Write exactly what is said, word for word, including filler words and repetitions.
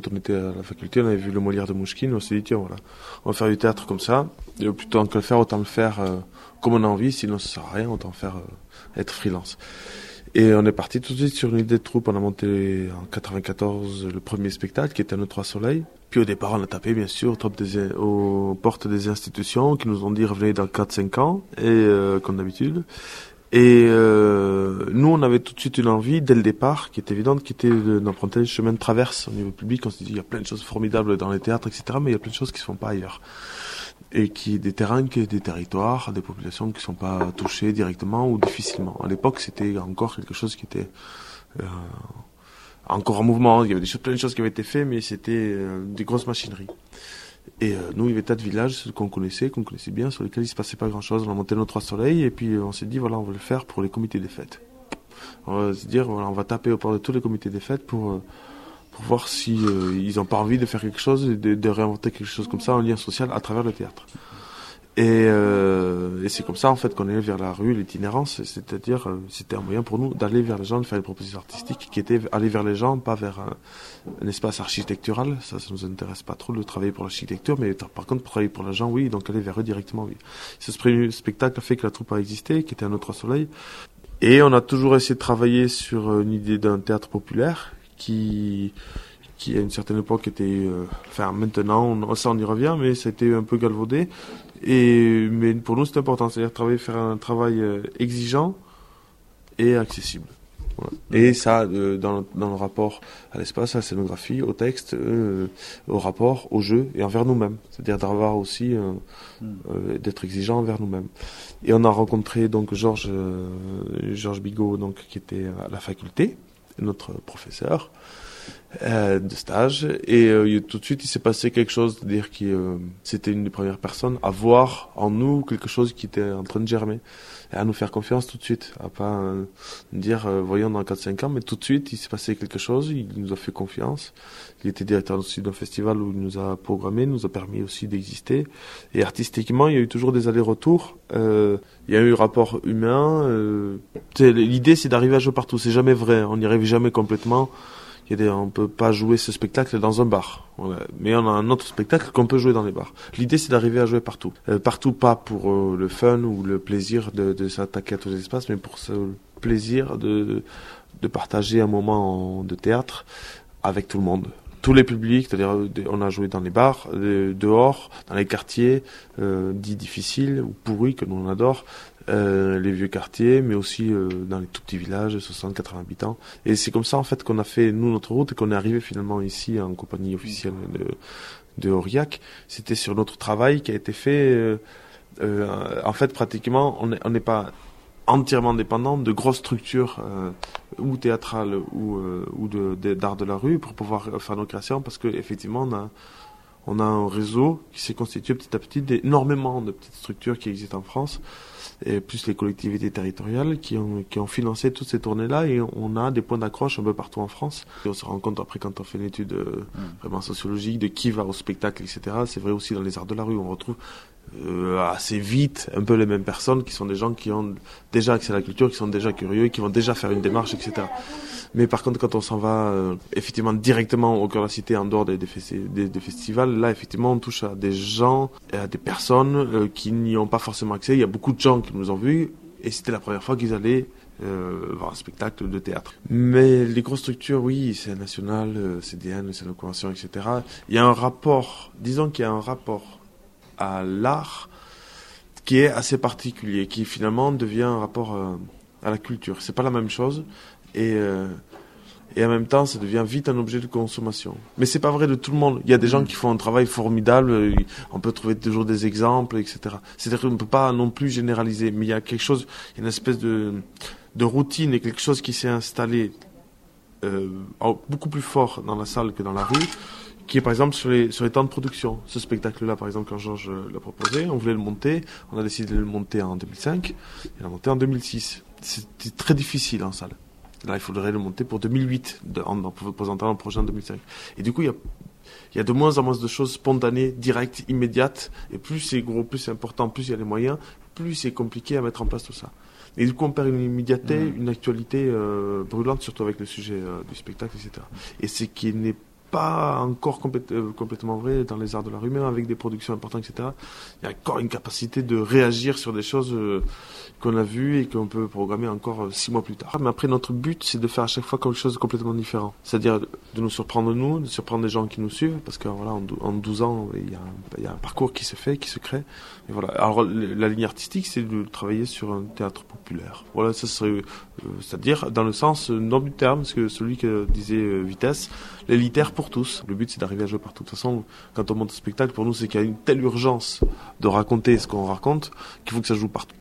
quand on était à la faculté, on avait vu le Molière de Mouchkine, on s'est dit, tiens, voilà, on va faire du théâtre comme ça, et plutôt que le faire, autant le faire euh, comme on a envie, sinon ça sert à rien, autant faire euh, être freelance. Et on est parti tout de suite sur une idée de troupe. On a monté en quatre-vingt-quatorze le premier spectacle qui était à Nos Trois Soleils. Puis au départ, on a tapé bien sûr aux, des, aux portes des institutions qui nous ont dit revenez dans quatre cinq ans, et euh, comme d'habitude. Et euh, nous, on avait tout de suite une envie, dès le départ, qui était évidente, qui était d'emprunter le chemin de traverse au niveau public. On s'est dit il y a plein de choses formidables dans les théâtres, et cetera, mais il y a plein de choses qui se font pas ailleurs. Et qui des terrains, qui des territoires, des populations qui sont pas touchées directement ou difficilement. À l'époque, c'était encore quelque chose qui était euh, encore en mouvement. Il y avait des choses, plein de choses qui avaient été faites, mais c'était euh, des grosses machineries. Et euh, nous, il y avait des tas de villages qu'on connaissait, qu'on connaissait bien, sur lesquels il se passait pas grand-chose. On a monté nos Trois Soleils, et puis on s'est dit voilà, on va le faire pour les comités des fêtes. On va se dire voilà, on va taper au port de tous les comités des fêtes pour euh, pour voir si euh, ils ont pas envie de faire quelque chose, de, de réinventer quelque chose comme ça, un lien social à travers le théâtre. Et, euh, et c'est comme ça en fait qu'on est allé vers la rue, l'itinérance, c'est-à-dire euh, c'était un moyen pour nous d'aller vers les gens, de faire des propositions artistiques qui étaient aller vers les gens, pas vers un, un espace architectural. Ça, ça nous intéresse pas trop de travailler pour l'architecture, mais par contre pour travailler pour les gens, oui, donc aller vers eux directement, oui. Ce premier spectacle a fait que la troupe a existé, qui était à Nos Trois Soleils, et on a toujours essayé de travailler sur une idée d'un théâtre populaire qui qui à une certaine époque était, euh, enfin maintenant, on, ça on y revient, mais ça a été un peu galvaudé. Et mais pour nous c'est important, c'est-à-dire travailler, faire un travail euh, exigeant et accessible. Voilà. Et ça, euh, dans, dans le rapport à l'espace, à la scénographie, au texte, euh, au rapport, au jeu et envers nous-mêmes. C'est-à-dire d'avoir aussi, euh, euh, d'être exigeant envers nous-mêmes. Et on a rencontré donc Georges, euh, Georges Bigot, donc qui était à la faculté, notre professeur euh, de stage, et euh, tout de suite il s'est passé quelque chose, c'est-à-dire que euh, c'était une des premières personnes à voir en nous quelque chose qui était en train de germer, et à nous faire confiance tout de suite, à pas euh, dire euh, voyons dans quatre cinq ans, mais tout de suite il s'est passé quelque chose, il nous a fait confiance. Il était directeur aussi d'un festival où il nous a programmé, nous a permis aussi d'exister, et artistiquement il y a eu toujours des allers-retours. Euh, il y a eu un rapport humain, euh, l'idée c'est d'arriver à jouer partout, c'est jamais vrai, on n'y arrive jamais complètement. Il y a des, on peut pas jouer ce spectacle dans un bar, mais on a un autre spectacle qu'on peut jouer dans les bars. L'idée c'est d'arriver à jouer partout, euh, partout pas pour euh, le fun ou le plaisir de, de s'attaquer à tous les espaces, mais pour ce plaisir de de partager un moment de théâtre avec tout le monde, tous les publics. C'est-à-dire on a joué dans les bars, dehors, dans les quartiers euh, dits difficiles ou pourris que nous on adore. Euh, les vieux quartiers, mais aussi euh, dans les tout petits villages, soixante à quatre-vingts habitants. Et c'est comme ça en fait qu'on a fait nous notre route et qu'on est arrivé finalement ici en compagnie officielle de, de Aurillac. C'était sur notre travail qui a été fait. Euh, euh, en fait, pratiquement, on n'est on n'est pas entièrement dépendant de grosses structures euh, ou théâtrales ou euh, ou de, de d'art de la rue pour pouvoir faire nos créations, parce que effectivement on a on a un réseau qui s'est constitué petit à petit d'énormément de petites structures qui existent en France, et plus les collectivités territoriales qui ont, qui ont financé toutes ces tournées-là, et on a des points d'accroche un peu partout en France. Et on se rend compte après quand on fait une étude euh, vraiment sociologique de qui va au spectacle, et cetera. C'est vrai aussi dans les arts de la rue, on retrouve euh, assez vite un peu les mêmes personnes qui sont des gens qui ont déjà accès à la culture, qui sont déjà curieux, qui vont déjà faire une démarche, et cetera. Mais par contre, quand on s'en va euh, effectivement directement au cœur de la cité, en dehors des, des, festi- des, des festivals, là effectivement on touche à des gens, à des personnes euh, qui n'y ont pas forcément accès. Il y a beaucoup de gens qui nous ont vus, et c'était la première fois qu'ils allaient euh, voir un spectacle de théâtre. Mais les grosses structures, oui, c'est national, euh, C D N, c'est la convention, et cetera. Il y a un rapport, disons qu'il y a un rapport à l'art qui est assez particulier, qui finalement devient un rapport euh, à la culture. C'est pas la même chose. Et, euh, et en même temps, ça devient vite un objet de consommation. Mais c'est pas vrai de tout le monde. Il y a des gens qui font un travail formidable, on peut trouver toujours des exemples, et cetera. C'est-à-dire qu'on ne peut pas non plus généraliser, mais il y a quelque chose, il y a une espèce de, de routine et quelque chose qui s'est installé euh, beaucoup plus fort dans la salle que dans la rue, qui est par exemple sur les, sur les temps de production. Ce spectacle-là, par exemple, quand Georges l'a proposé, on voulait le monter, on a décidé de le monter en deux mille cinq, et l'a monté en deux mille six. C'était très difficile en salle. Là, il faudrait le monter pour deux mille huit, de, en, en présentant le projet en deux mille cinq. Et du coup, il y a, il y a de moins en moins de choses spontanées, directes, immédiates. Et plus c'est gros, plus c'est important, plus il y a les moyens, plus c'est compliqué à mettre en place tout ça. Et du coup, on perd une immédiateté, mmh. une actualité euh, brûlante, surtout avec le sujet euh, du spectacle, et cetera. Et ce qui n'est pas encore complète, euh, complètement vrai dans les arts de la rue, même avec des productions importantes, et cetera. Il y a encore une capacité de réagir sur des choses euh, qu'on a vues et qu'on peut programmer encore euh, six mois plus tard. Mais après, notre but, c'est de faire à chaque fois quelque chose de complètement différent. C'est-à-dire de nous surprendre nous, de surprendre les gens qui nous suivent, parce que voilà, en, en douze ans, il y, a un, il y a un parcours qui se fait, qui se crée. Et voilà. Alors, la ligne artistique, c'est de travailler sur un théâtre populaire. Voilà, ça serait, euh, c'est-à-dire dans le sens euh, noble du terme, parce que celui que disait euh, Vitesse, l'élitaire pour tous. Le but, c'est d'arriver à jouer partout. De toute façon, quand on monte un spectacle, pour nous, c'est qu'il y a une telle urgence de raconter ce qu'on raconte qu'il faut que ça joue partout.